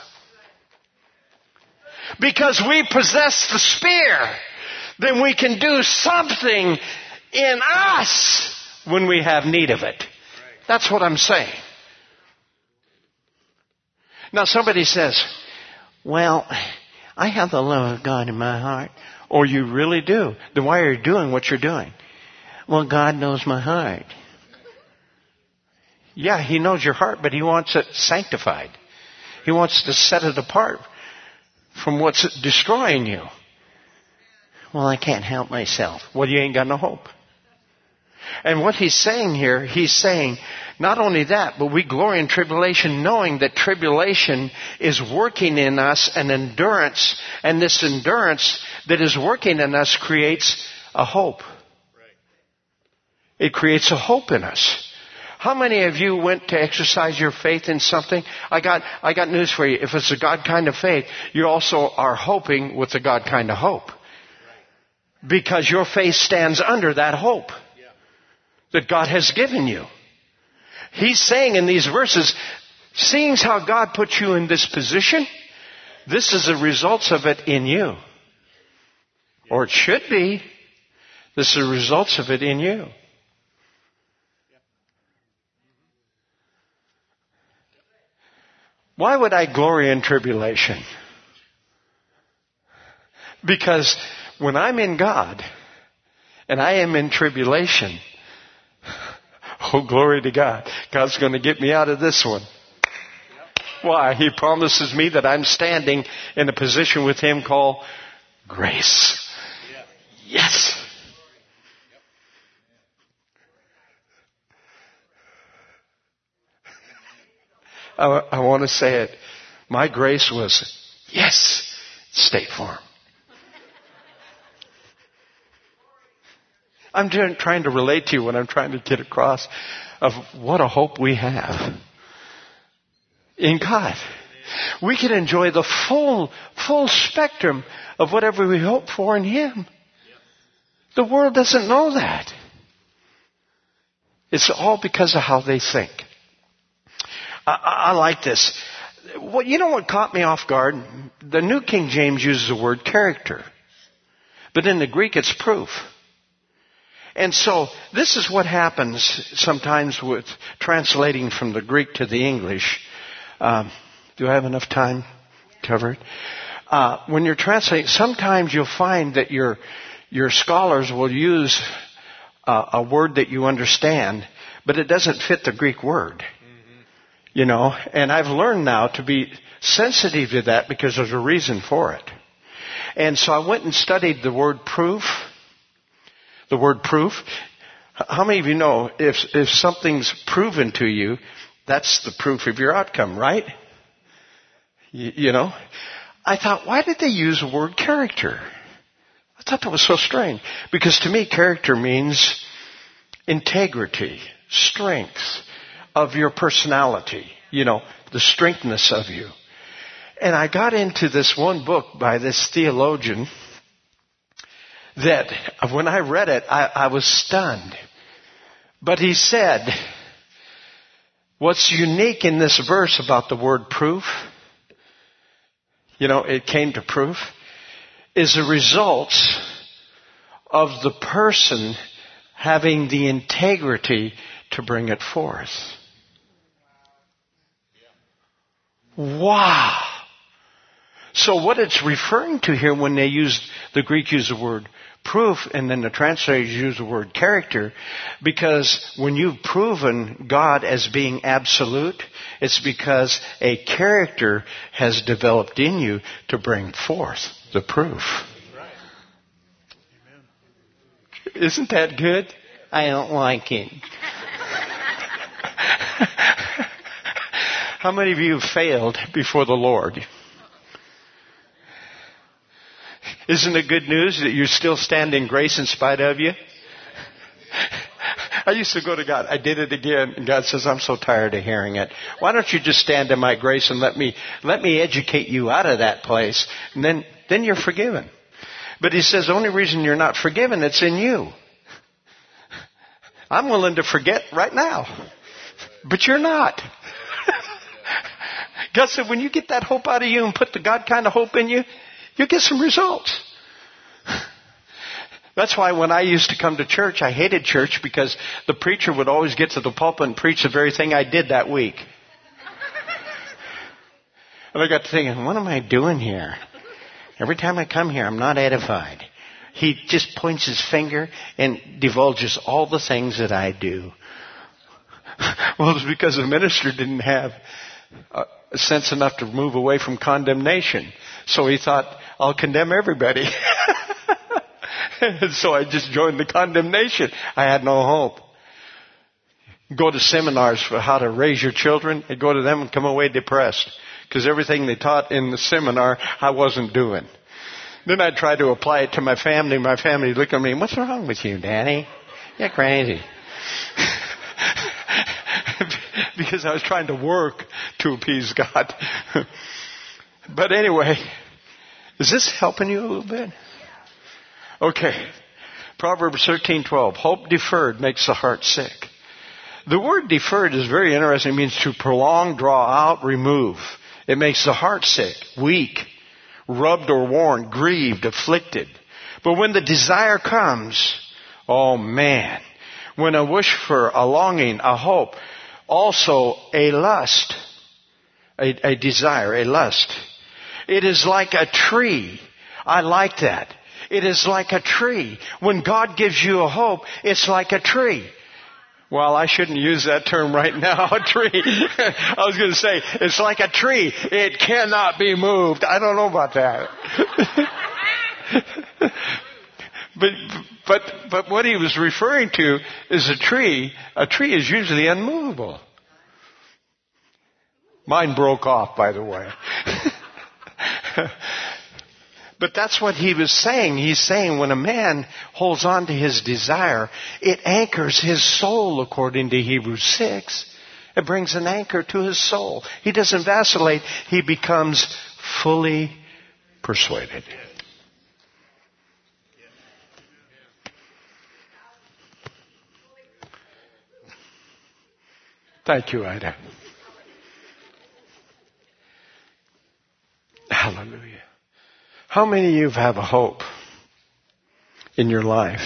Because we possess the spear, then we can do something in us when we have need of it. That's what I'm saying. Now somebody says, well, I have the love of God in my heart. Or you really do. Then why are you doing what you're doing? Well, God knows my heart. Yeah, He knows your heart, but He wants it sanctified. He wants to set it apart from what's destroying you. Well, I can't help myself. Well, you ain't got no hope. And what He's saying here, He's saying, not only that, but we glory in tribulation, knowing that tribulation is working in us an endurance, and this endurance that is working in us creates a hope. It creates a hope in us. How many of you went to exercise your faith in something? I got, I got news for you. If it's a God kind of faith, you also are hoping with the God kind of hope. Because your faith stands under that hope that God has given you. He's saying in these verses, seeing how God put you in this position, this is the results of it in you. Or it should be. This is the results of it in you. Why would I glory in tribulation? Because when I'm in God and I am in tribulation, oh, glory to God, God's going to get me out of this one. Why? He promises me that I'm standing in a position with Him called grace. Yes. I, I want to say it. My grace was, yes, State Farm. I'm trying to relate to you what I'm trying to get across of what a hope we have in God. We can enjoy the full, full spectrum of whatever we hope for in Him. The world doesn't know that. It's all because of how they think. I, I like this. Well, you know what caught me off guard? The New King James uses the word character. But in the Greek it's proof. And so this is what happens sometimes with translating from the Greek to the English. Um, do I have enough time to cover it? Uh, when you're translating, sometimes you'll find that your your scholars will use uh, a word that you understand, but it doesn't fit the Greek word. Mm-hmm. You know, and I've learned now to be sensitive to that because there's a reason for it. And so I went and studied the word proof. The word proof. How many of you know if if something's proven to you, that's the proof of your outcome, right? You, you know? I thought, why did they use the word character? I thought that was so strange. Because to me, character means integrity, strength of your personality, you know, the strengthness of you. And I got into this one book by this theologian that when I read it, I, I was stunned. But he said, what's unique in this verse about the word proof, you know, it came to proof, is the results of the person having the integrity to bring it forth. Wow. So what it's referring to here when they use, the Greek use the word proof and then the translators use the word character, because when you've proven God as being absolute, it's because a character has developed in you to bring forth the proof. Right. Isn't that good? I don't like it. How many of you have failed before the Lord? Isn't it good news that you're still standing grace in spite of you? I used to go to God. I did it again. And God says, I'm so tired of hearing it. Why don't you just stand in my grace and let me, let me educate you out of that place. And then, then you're forgiven. But He says, the only reason you're not forgiven, it's in you. I'm willing to forget right now. But you're not. God said, when you get that hope out of you and put the God kind of hope in you, you'll get some results. That's why when I used to come to church, I hated church because the preacher would always get to the pulpit and preach the very thing I did that week. And I got to thinking, what am I doing here? Every time I come here, I'm not edified. He just points his finger and divulges all the things that I do. Well, it's because the minister didn't have a sense enough to move away from condemnation. So he thought, I'll condemn everybody. And so I just joined the condemnation. I had no hope. Go to seminars for how to raise your children and go to them and come away depressed. Because everything they taught in the seminar, I wasn't doing. Then I tried to apply it to my family. My family looked at me, what's wrong with you, Daddy? You're crazy. Because I was trying to work to appease God. But anyway, is this helping you a little bit? Okay. Proverbs thirteen twelve. Hope deferred makes the heart sick. The word deferred is very interesting. It means to prolong, draw out, remove. It makes the heart sick, weak, rubbed or worn, grieved, afflicted. But when the desire comes, oh man, when a wish for, a longing, a hope, also a lust, a, a desire, a lust. It is like a tree. I like that. It is like a tree. When God gives you a hope, it's like a tree. Well, I shouldn't use that term right now, a tree. I was going to say, it's like a tree. It cannot be moved. I don't know about that. but, but, but what he was referring to is a tree. A tree is usually unmovable. Mine broke off, by the way. But that's what he was saying. He's saying when a man holds on to his desire, it anchors his soul, according to Hebrews six. It brings an anchor to his soul. He doesn't vacillate. He becomes fully persuaded. Thank you, Ida. Hallelujah. How many of you have a hope in your life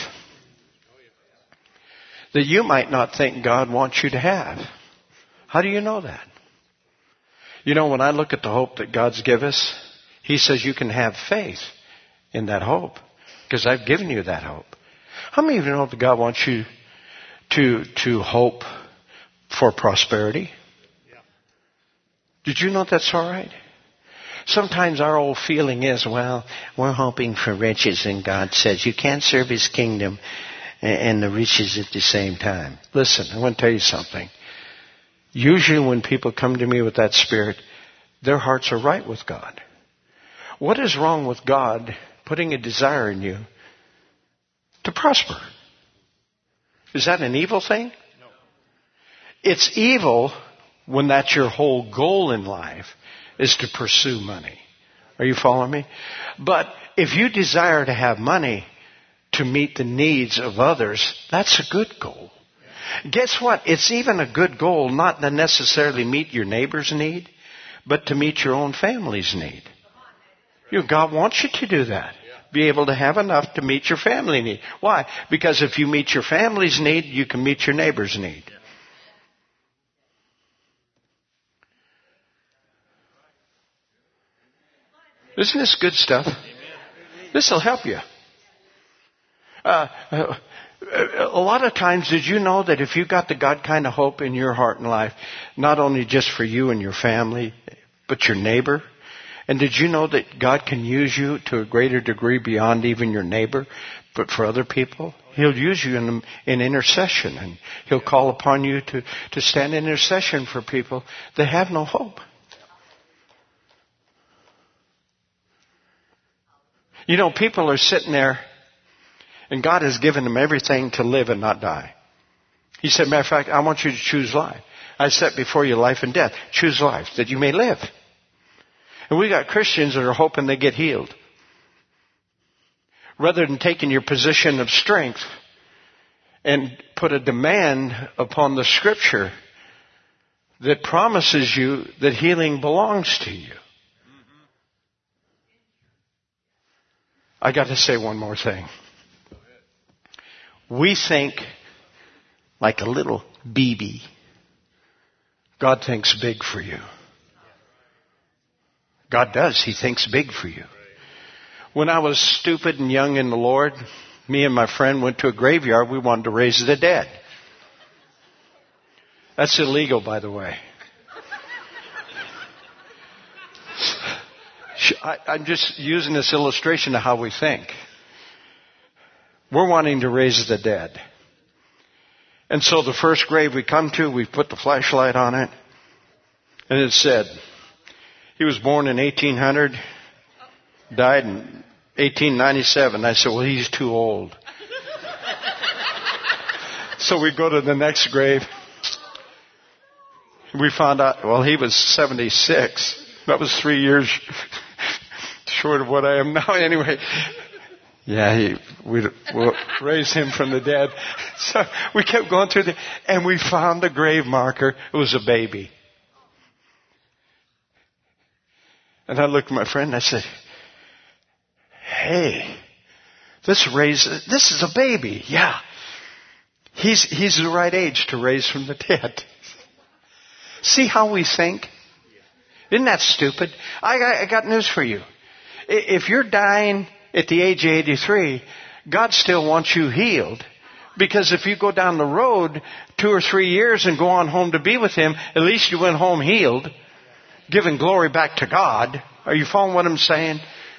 that you might not think God wants you to have? How do you know that? You know, when I look at the hope that God's given us, He says you can have faith in that hope because I've given you that hope. How many of you know that God wants you to, to hope for prosperity? Did you know that's all right? Sometimes our old feeling is, well, we're hoping for riches, and God says you can't serve His kingdom and the riches at the same time. Listen, I want to tell you something. Usually when people come to me with that spirit, their hearts are right with God. What is wrong with God putting a desire in you to prosper? Is that an evil thing? No. It's evil when that's your whole goal in life, is to pursue money. Are you following me? But if you desire to have money to meet the needs of others, that's a good goal. Guess what? It's even a good goal not to necessarily meet your neighbor's need, but to meet your own family's need. You know, God wants you to do that. Be able to have enough to meet your family need. Why? Because if you meet your family's need, you can meet your neighbor's need. Isn't this good stuff? This will help you. Uh, a lot of times, did you know that if you got the God kind of hope in your heart and life, not only just for you and your family, but your neighbor? And did you know that God can use you to a greater degree beyond even your neighbor, but for other people? He'll use you in, in intercession, and He'll call upon you to, to stand in intercession for people that have no hope. You know, people are sitting there, and God has given them everything to live and not die. He said, matter of fact, I want you to choose life. I set before you life and death. Choose life, that you may live. And we got Christians that are hoping they get healed. Rather than taking your position of strength and put a demand upon the Scripture that promises you that healing belongs to you. I got to say one more thing. We think like a little B B. God thinks big for you. God does. He thinks big for you. When I was stupid and young in the Lord, me and my friend went to a graveyard. We wanted to raise the dead. That's illegal, by the way. I, I'm just using this illustration of how we think. We're wanting to raise the dead. And so the first grave we come to, we put the flashlight on it. And it said, he was born in eighteen hundred, died in eighteen ninety-seven. I said, well, he's too old. So we go to the next grave. We found out, well, he was seventy-six. That was three years short of what I am now. Anyway, Yeah, he, we we'll raise him from the dead. So we kept going through the, and we found the grave marker. It was a baby. And I looked at my friend and I said, hey, this raise, this is a baby. Yeah. He's, he's the right age to raise from the dead. See how we think? Isn't that stupid? I got, I got news for you. If you're dying at the age of eighty-three, God still wants you healed. Because if you go down the road two or three years and go on home to be with Him, at least you went home healed, giving glory back to God. Are you following what I'm saying?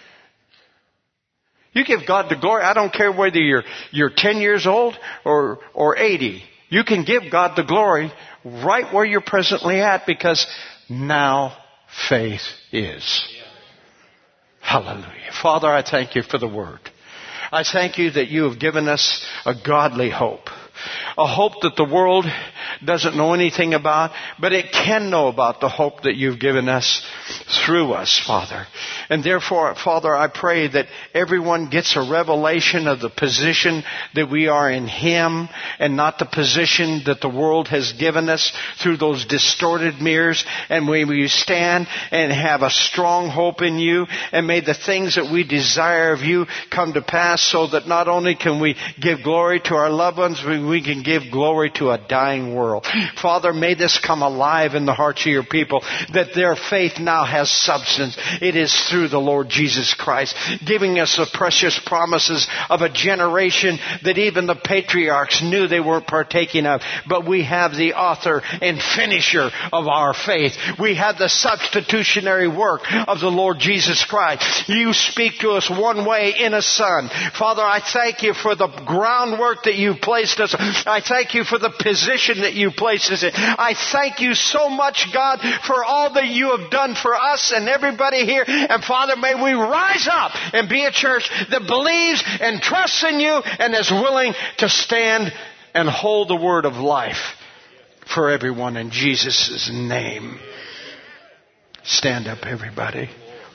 You give God the glory. I don't care whether you're, you're ten years old or, or eighty. You can give God the glory right where you're presently at, because now faith is. Hallelujah. Father, I thank you for the word. I thank you that you have given us a godly hope. A hope that the world doesn't know anything about, but it can know about the hope that you've given us through us, Father. And therefore, Father, I pray that everyone gets a revelation of the position that we are in Him, and not the position that the world has given us through those distorted mirrors. And may we stand and have a strong hope in you, and may the things that we desire of you come to pass, so that not only can we give glory to our loved ones, but we can give glory to a dying world. Father, may this come alive in the hearts of your people, that their faith now has substance. It is through the Lord Jesus Christ, giving us the precious promises of a generation that even the patriarchs knew they weren't partaking of. But we have the author and finisher of our faith. We have the substitutionary work of the Lord Jesus Christ. You speak to us one way in a Son. Father, I thank you for the groundwork that you placed us. I thank you for the position that you placed us in. I thank you so much, God, for all that you have done for us and everybody here. And Father, may we rise up and be a church that believes and trusts in you and is willing to stand and hold the word of life for everyone in Jesus' name. Stand up, everybody.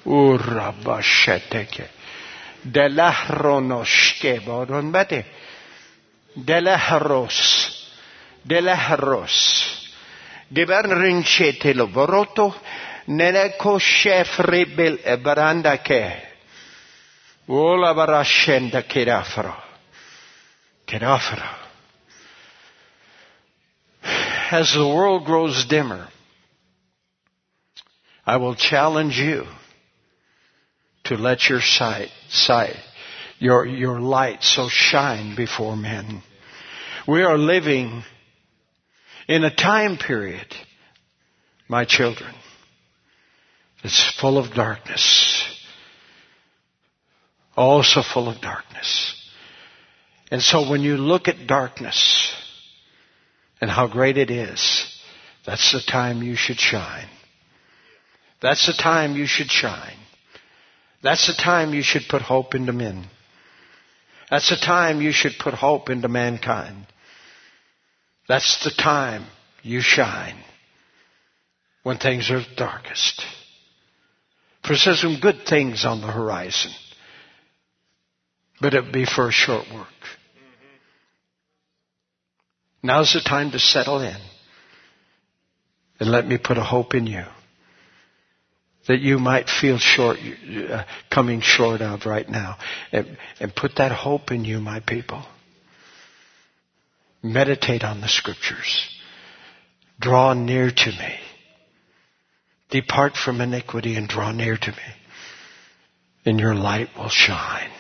Delahros, Delahros, Gebernrinchete lo Boroto, Neneko chef rebel baranda ke, Ola barashenda Kedafro, Kedafro. As the world grows dimmer, I will challenge you to let your sight, sight, Your, your light so shine before men. We are living in a time period, my children, it's full of darkness. Also full of darkness. And so when you look at darkness and how great it is, that's the time you should shine. That's the time you should shine. That's the time you should put hope into men. That's the time you should put hope into mankind. That's the time you shine, when things are darkest. For there's some good things on the horizon, but it'll be for a short work. Now's the time to settle in and let me put a hope in you that you might feel short, uh, coming short of right now. And, and put that hope in you, my people. Meditate on the Scriptures. Draw near to me. Depart from iniquity and draw near to me. And your light will shine.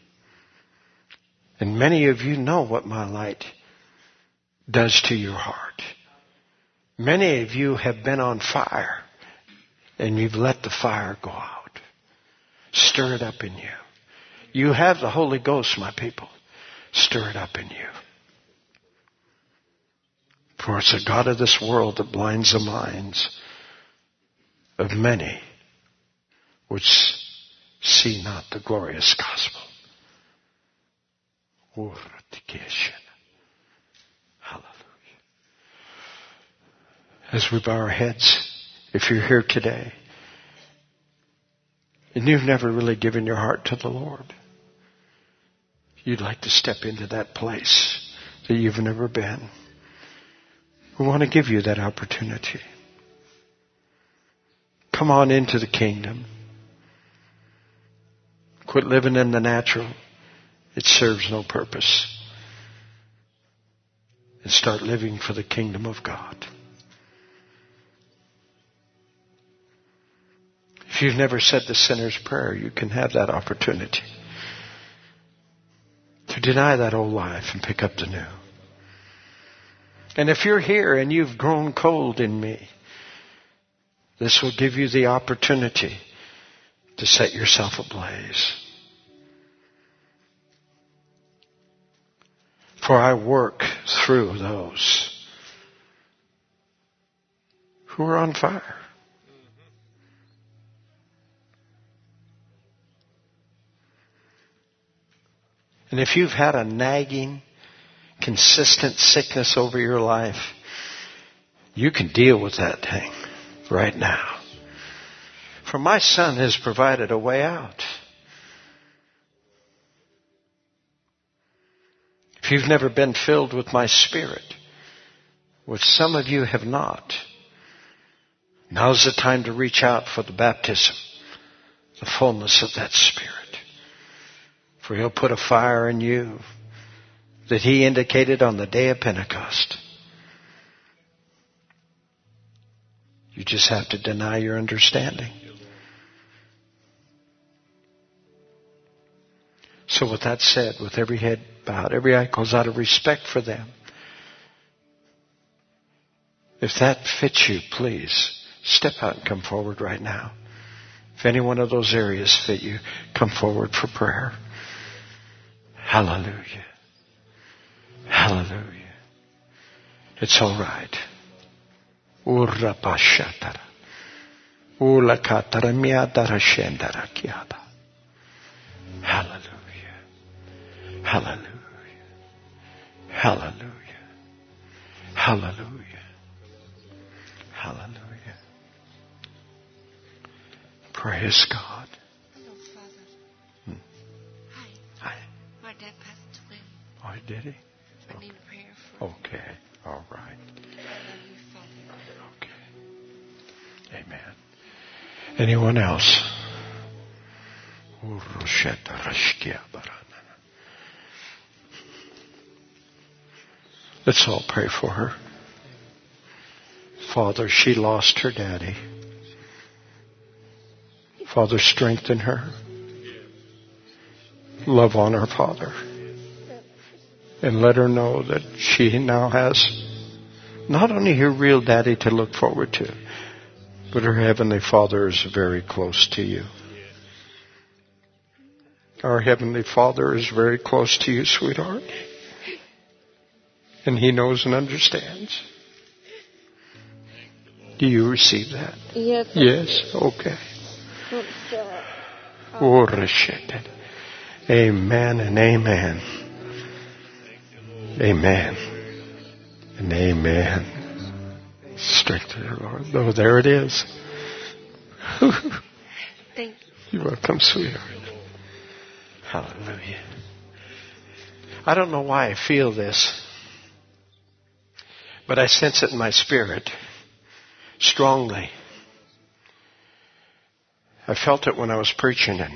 And many of you know what my light does to your heart. Many of you have been on fire. And you've let the fire go out. Stir it up in you. You have the Holy Ghost, my people. Stir it up in you. For it's the God of this world that blinds the minds of many which see not the glorious gospel. Hallelujah. As we bow our heads, if you're here today and you've never really given your heart to the Lord, you'd like to step into that place that you've never been, we want to give you that opportunity. Come on into the kingdom. Quit living in the natural. It serves no purpose. And start living for the kingdom of God. If you've never said the sinner's prayer, you can have that opportunity to deny that old life and pick up the new. And if you're here and you've grown cold in me, this will give you the opportunity to set yourself ablaze. For I work through those who are on fire. And if you've had a nagging, consistent sickness over your life, you can deal with that thing right now. For my Son has provided a way out. If you've never been filled with my Spirit, which some of you have not, now's the time to reach out for the baptism, the fullness of that Spirit. For He'll put a fire in you that He indicated on the day of Pentecost. You just have to deny your understanding. So with that said, with every head bowed, every eye closed, out of respect for them, if that fits you, please step out and come forward right now. If any one of those areas fit you, come forward for prayer. Hallelujah. Hallelujah. It's all right. Urapashatara. Ulakatara miatara shendara kiada. Hallelujah. Hallelujah. Hallelujah. Hallelujah. Hallelujah. Praise God. Hello, Father. Hmm. Hi. Hi. My dad passed away. Oh, did he? I need prayer for him. Okay. All right. I love you, Father. Okay. Amen. Anyone else? Let's all pray for her. Father, she lost her daddy. Father, strengthen her. Love on her, Father. And let her know that she now has not only her real daddy to look forward to, but her Heavenly Father is very close to you. Our Heavenly Father is very close to you, sweetheart. And He knows and understands. Do you receive that? Yes. Yes? Okay. Oh, amen and amen. Amen. And amen. Strengthen her, Lord. Oh, there it is. Thank you. You're welcome, sweetheart. Hallelujah. I don't know why I feel this, but I sense it in my spirit strongly. I felt it when I was preaching, and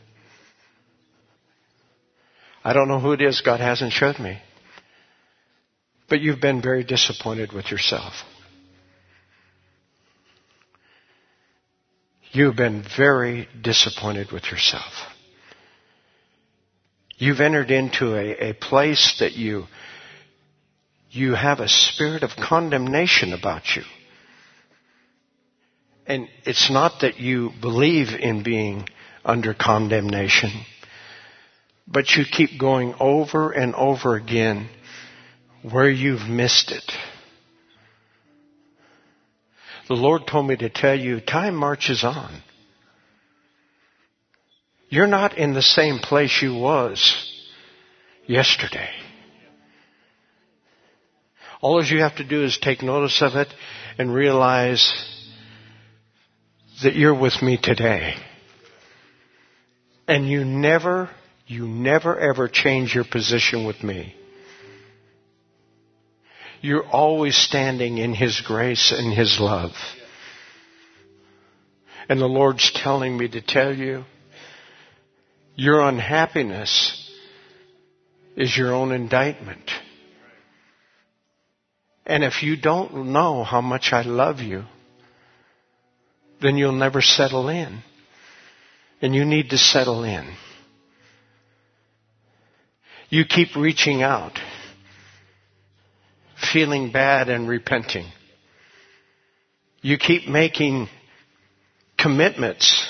I don't know who it is. God hasn't showed me. But you've been very disappointed with yourself. You've been very disappointed with yourself. You've entered into a, a place that you, you have a spirit of condemnation about you. And it's not that you believe in being under condemnation, but you keep going over and over again where you've missed it. The Lord told me to tell you, time marches on. You're not in the same place you was yesterday. All you have to do is take notice of it and realize that you're with me today. And you never, You never ever change your position with me. You're always standing in His grace and His love. And the Lord's telling me to tell you, your unhappiness is your own indictment. And if you don't know how much I love you, then you'll never settle in. And you need to settle in. You keep reaching out, feeling bad and repenting. You keep making commitments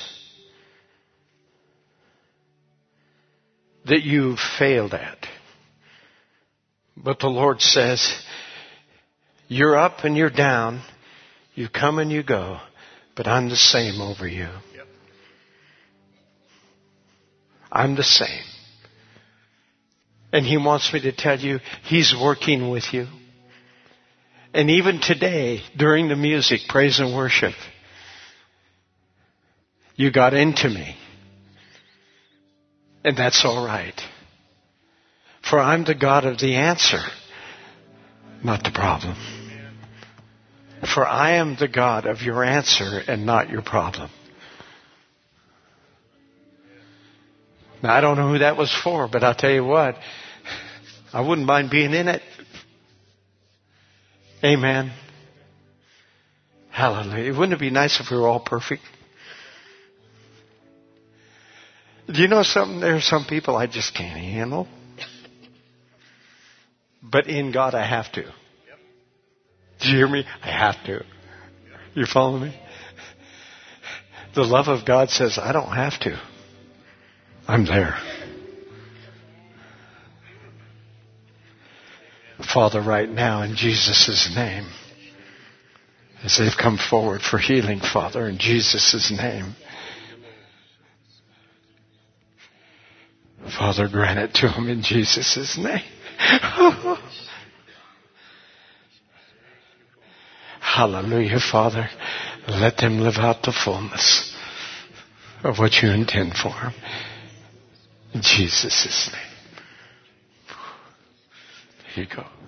that you've failed at. But the Lord says, you're up and you're down, you come and you go, but I'm the same over you. Yep. I'm the same. And He wants me to tell you, He's working with you. And even today, during the music, praise and worship, you got into me. And that's all right. For I'm the God of the answer, not the problem. For I am the God of your answer and not your problem. Now, I don't know who that was for, but I'll tell you what, I wouldn't mind being in it. Amen. Hallelujah. Wouldn't it be nice if we were all perfect? Do you know something? There are some people I just can't handle. But in God I have to. Do you hear me? I have to. You follow me? The love of God says, I don't have to. I'm there. Father, right now in Jesus' name, as they've come forward for healing, Father, in Jesus' name, Father, grant it to them in Jesus' name. Hallelujah, Father. Let them live out the fullness of what you intend for them. In Jesus' name. Here you go.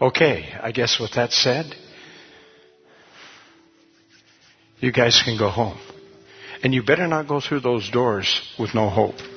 Okay, I guess with that said, you guys can go home. And you better not go through those doors with no hope.